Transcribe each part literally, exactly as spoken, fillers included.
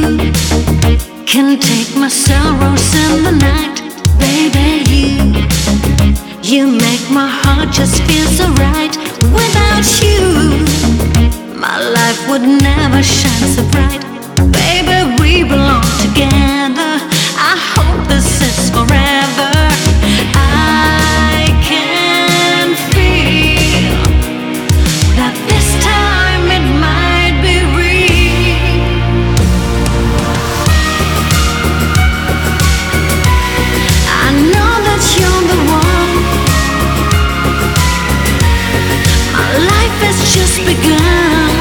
can take my sorrows in the night. Baby, you You make my heart just feel so right. Without you, my life would never shine so bright. Baby, we belong together. I hope this is forever. I can feel that this time it might be real. I know that you're the one. My life has just begun.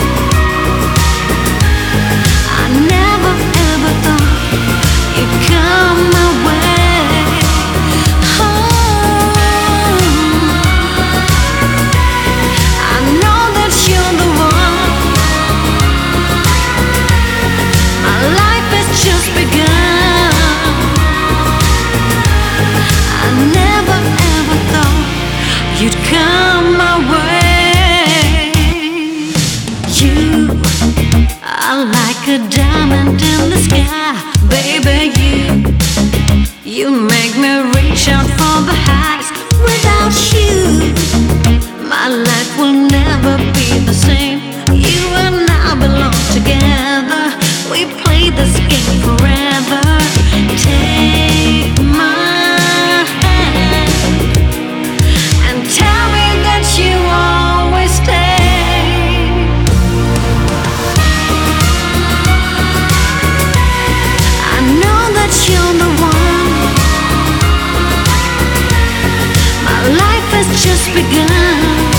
I never ever thought you'd come my way. Oh, I know that you're the one. My life has just begun. I never ever thought you'd come my way. You are like a diamond in the sky. Baby, you You make me reach out for the highs. Without you, my life will never be the same. You and I belong together. We play this game forever. Take my hand and tell me that you always stay. I know that you're the one. My life has just begun.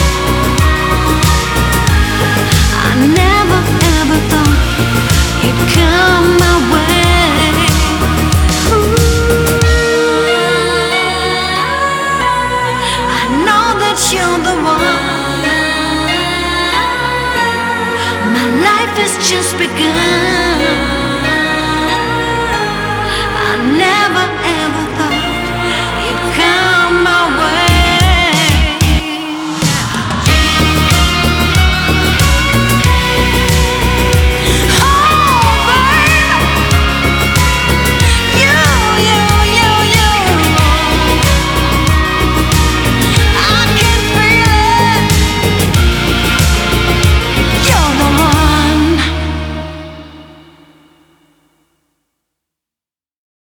I never ever thought you'd come my way. Ooh, I know that you're the one. My life has just begun. I never ever thought